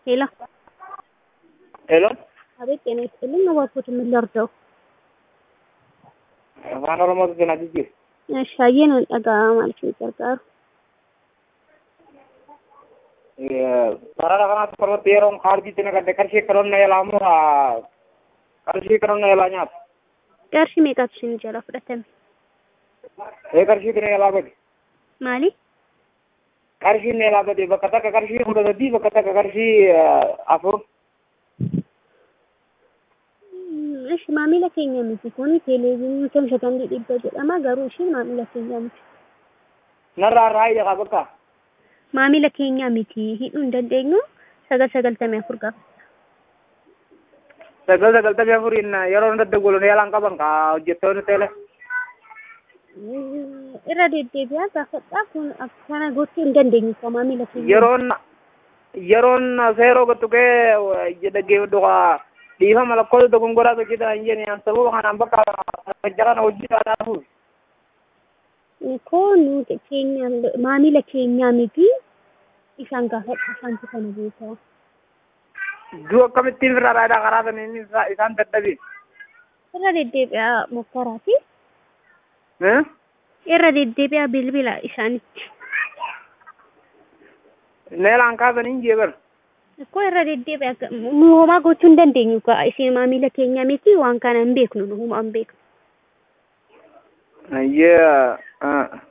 ሄሎ ሄሎ አቤት፣ ጤና ይስጥልኝ። እባክዎት ምን ልርዳው? አፋን ኦሮሞ ተናግጄ እሺ፣ አየን ጠጋ ማለት ነው ይቀርቃሩ ሰራራ kana korot yeron kharji tina kadde karshi karonna yalamu karshi karonna yalanya ቀርሺ ሜቃትሽን ጀራ ፍረተም e karshi tina yalabadi ማሊ karshi ne yalabadi bakata ka karshi hundadi bakata ka karshi afur እሺ ማሚላ ከኛ ምት ኮኒ ቴሌቪዥን ተምሸታን ዲበደ አማ ጋሩ እሺ ማሚላ ከኛ ምት narra rai ya baka ማሚላ ከኛ ምት ሂዱ እንደደኙ ሰገል ተሚያፍርጋ sagal tabi in yeron dadagolo ne yalan kaban ka jetto ne tele ኢራዴዴ ቢያ ታፈጣ ኩን አካና ጎት እንደደኙ ማሚላ ከኛ yeron zero gotuke jedage doga diha malakol to gongora to kita injeni yang sabu kana baka jaran ojita adafu ኮኑ ከኛ ማሚላ ከኛ ምት ኢሳን ጋፈጣ ሳንት ከነቤታ dua kamitin rada karata ni isan tetapi ኢራዴዴ ቢያ ሞከራቲ ኢራዴዴ ቢያ ቢልቢላ ኢሳንች nelan ka banin jeber እኮ ኢራዴዴ ቢያ ሙሆማ ጎቹ እንደንደኙ ካ ኢሲ ማሚላ ከኛ ምት ዋን ካና እንቤክ ነው ሁማን ቤክ ye